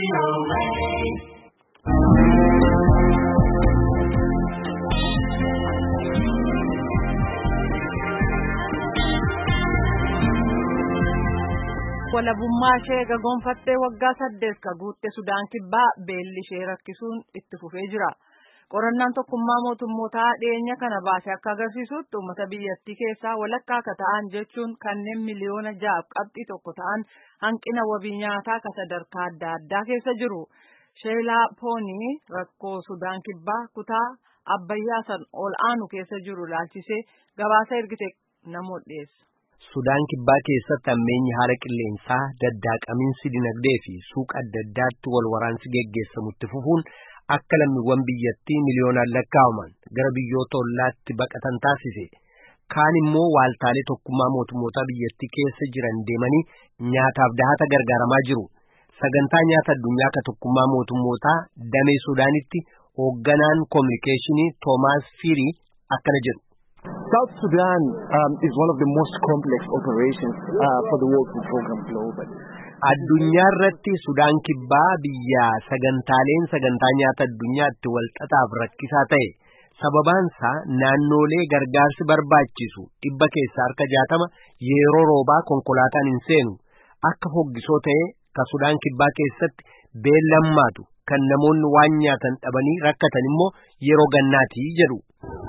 walabummaa ishee gagoonfattee waggaa 8 ka guutte Sudaan Kibbaa beelli ishee rakkisuun itti fufee jira. Qorannaan tokkummaa mootummootaa dhiyeenya kana baase akka agarsiisutti uummata biyyattii keessaa walakkaa akka ta'an jechuun kanneen miliyoona 6.1 ta'an hanqina wabii nyaataa ka sadarkaa adda addaa keessa jiru. Sheelaa Poonii rakkoo Sudaan Kibbaa kutaa Abbayyaa san ol aanu keessa jiru laalchisee gabaasa ergite namoota dhiyeessa. Sudaan Kibbaa keessatti ammeenyi haala qilleensaa daddaaqamiinsi dinagdee fi suuqa adda addaatti wal waraansi geggeessamutti fufuun akka lammiiwwan biyyattii miliyoonaan lakkaa'aman gara biyyoota ollaatti baqatan taasise. Kaan immoo waaltaalee tokkummaa mootummootaa biyyattii keessa jiran deemanii nyaataaf dahata gargaaramaa jiru. Sagantaa nyaata addunyaa ka tokkummaa mootummootaa damee Sudaanitti hoogganaan koominikeeshinii Toomaas Fiirii akkana jedhu. South Sudan is one of the most complex operations for the World Food Programme globally. Addunyaa irratti Sudaan Kibbaa biyya sagantaaleen sagantaa nyaata addunyaatti walxaxaaf rakkisaa ta'e. Sababaansaa naannoolee gargaarsi barbaachisu 100 keessaa harka 60 yeroo roobaa konkolaataan hin seenu. Akka hoggisoo ta'e ka Sudaan Kibbaa keessatti beellammaatu kan namoonni waan nyaatan dhabanii rakkatan immoo yeroo gannaati jedhu.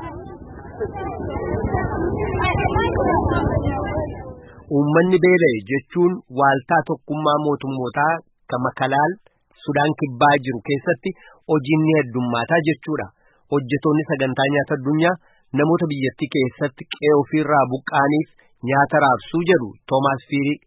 Uummanni beela'e jechuun waaltaa tokkummaa mootummootaa ka Makalaal Sudaan Kibbaa jiru keessatti hojiin ni heddummaataa jechuudha. Hojjetoonni sagantaa nyaata addunyaa namoota biyyattii keessatti qe'ee ofiirraa buqqaaniif nyaata raabsuu jedhu Toomaas Fiirii.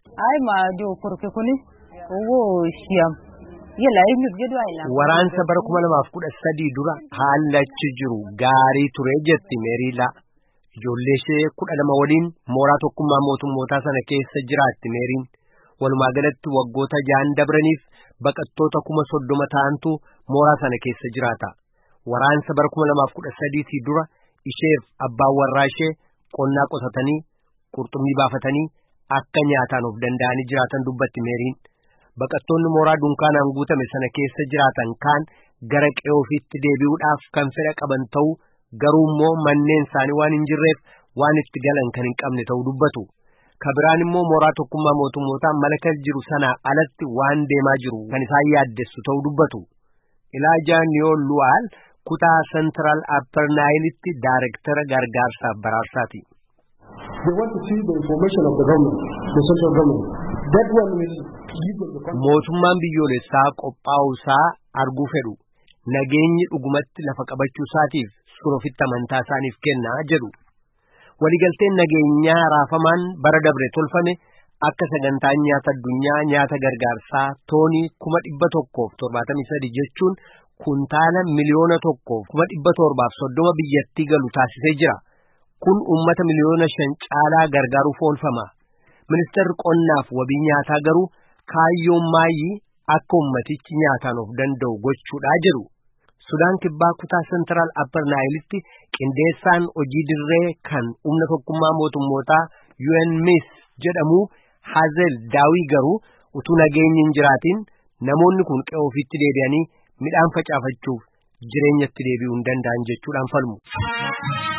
Waraansa bara 2013 dura haalli achi jiru gaarii ture jetti Meeriilaa. Ijoollee ishee 12 waliin mooraa tokkummaa mootummootaa sana keessa jiraatti Meeriin. Walumaa galatti waggoota 6 dabraniif baqattoota 30,000 ta'antu mooraa sana keessa jiraata. Waraansa bara 2013 dura isheef abbaan warraa ishee qonnaa qotatanii qurxummii baafatanii akka nyaataan of danda'anii jiraatan dubbatti Meeriin. Baqattoonni mooraa dunkaanaan guutame sana keessa jiraatan kaan gara qe'ee ofiitti deebi'uudhaaf kan fedha qaban ta'uu garuu immoo manneen isaanii waan hin jirreef waan itti galan kan hin qabne ta'uu dubbatu. Kabiraan immoo mooraa tokkummaa mootummootaa malaka jiru sana alatti waan deemaa jiru kan isaan yaaddessu ta'uu dubbatu. Ilaajaa Niyooluwaal kutaa Central Upper Nile'tti Daayirektara gargaarsaaf baraarsaati. They want to see the information of the government, the central government. That one will give them the mootummaan biyyoolessaa qophaa'uusaa arguu fedhu. Nageenyi dhugumatti lafa qabachuu isaatiif sun ofitti amantaa isaaniif kennaa jedhu. Waligalteen nageenyaa raafamaan bara dabre tolfame akka sagantaan nyaata addunyaa nyaata gargaarsaa toonii 173 jechuun kuntaala miliyoona 1,730 biyyattii galu taasisee jira. Kun uummata miliyoona 5 caalaa gargaaruuf oolfama. Ministeerri qonnaaf wabii nyaataa garuu kaayyoon maayii akka ummatichi nyaataan of danda'u gochuudhaa jedhu. Sudaan Kibbaa kutaa Central Upper Nile'tti qindeessaan hojii dirree kan humna tokkummaa mootummootaa UNMISS jedhamu Hazel Daawii garuu utuu nageenyi hin jiraatin namoonni kun qe'ee ofiitti deebi'anii midhaan facaafachuuf jireenyatti deebi'uu hin danda'an jechuudhaan falmu.